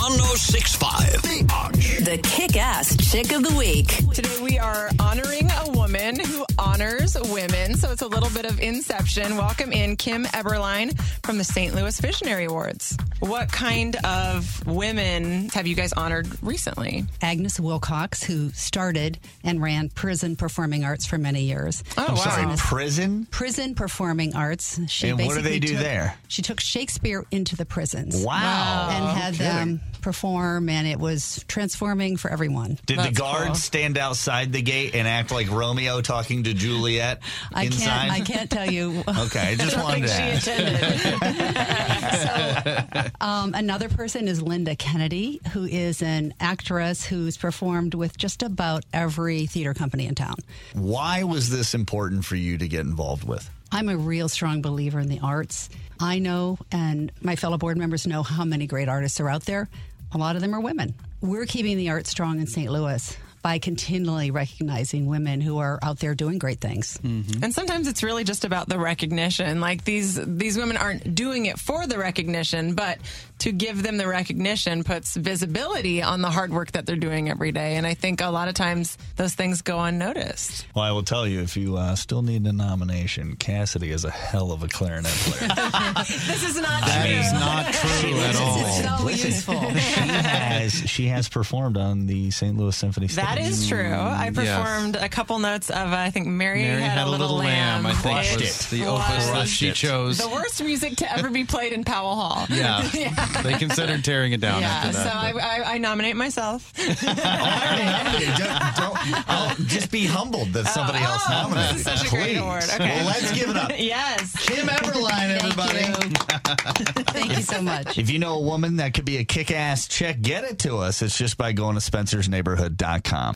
1065 The Arch. The Kick-Ass Chick of the Week. Today we are honoring a woman who honors women, so it's a little bit of Inception. Welcome in Kim Eberline from the St. Louis Visionary Awards. What kind of women have you guys honored recently? Agnes Wilcox, who started and ran Prison Performing Arts for many years. Oh, wow. Sorry, prison? Prison Performing Arts. She And what do they do there? She took Shakespeare into the prisons. Wow. And had them perform, and it was transforming for everyone. Did the That's guards cool. stand outside the gate and act like Romeo talking to Juliet inside? I can't tell you. Okay, I just wanted to ask. Another person is Linda Kennedy, who is an actress who's performed with just about every theater company in town. Why was this important for you to get involved with? I'm a real strong believer in the arts. I know, and my fellow board members know, how many great artists are out there. A lot of them are women. We're keeping the arts strong in St. Louis by continually recognizing women who are out there doing great things. Mm-hmm. And sometimes it's really just about the recognition. Like these women aren't doing it for the recognition, but to give them the recognition puts visibility on the hard work that they're doing every day. And I think a lot of times those things go unnoticed. Well, I will tell you, if you still need a nomination, Cassidy is a hell of a clarinet player. This is not That true. is not true at all. So useful. She has performed on the St. Louis Symphony stage. That is true. I performed a couple notes of, I think, Mary Had a Little Lamb. I think Crushed was it. the opus that she chose. The worst music to ever be played in Powell Hall. Yeah. They considered tearing it down Yeah, after so that. I nominate myself. Don't just be humbled that somebody else nominated. This is such a Please. great award. Okay. Well, let's give it up. Yes. Kim Eberline, everybody. Thank you so much. If you know a woman that could be a kick-ass chick, get it to us. It's just by going to spencersneighborhood.com.